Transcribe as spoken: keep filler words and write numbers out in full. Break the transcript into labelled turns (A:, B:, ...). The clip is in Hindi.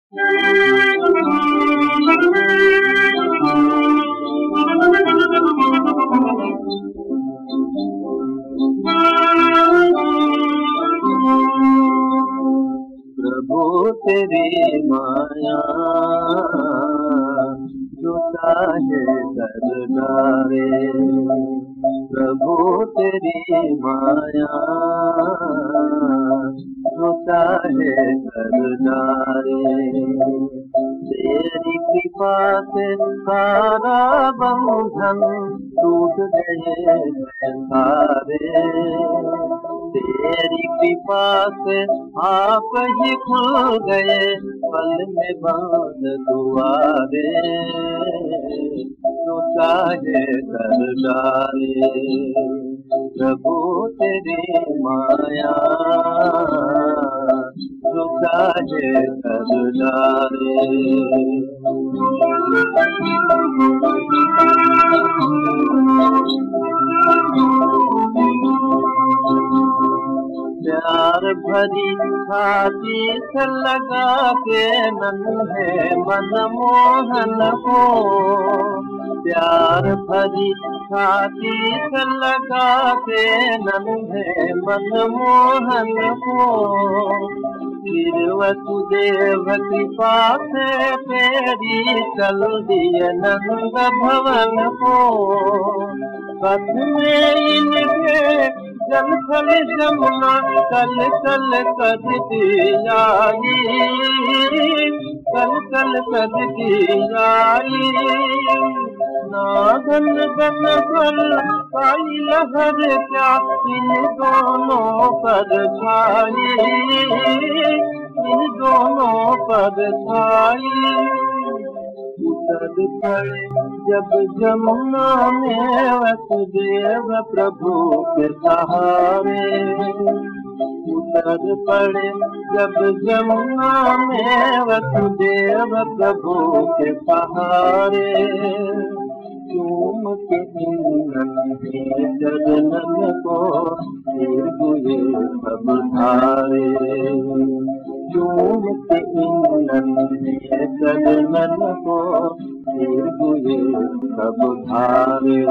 A: प्रभु तेरी माया जो चाहे कर डारे, प्रभु तेरी माया जो चाहे कर डारे। तेरी कृपा से सारा बंधन टूट गए सारे, तेरी कृपा से आप ही खुल गए पल में बंद दुआरे, जो चाहे कर डाले। प्रभु तेरी माया जो चाहे कर डाले। प्यार भरी छाती से लगा के नन्हे मनमोहन को, प्यार भरी छाती से लगा के नन्हे मनमोहन को, फिर वसुदेव कृपा से तेरी चल दिए नंद भवन को। पथ में इनके जल फल जमुना कल कल करती आई, कल कल करती आई। नागन बन फल पाई लहर क्या इन दोनों पर छाई, इन दोनों पर छाई। उतर पड़े जब जमुना में वसुदेव प्रभु के सहारे, उतर पड़े जब जमुना में वसुदेव प्रभु के सहारे। चूम के नन्हे चरणन को फिर हुए सब धारे, चूम के नन्हे चरणन को फिर हुए सब धारे।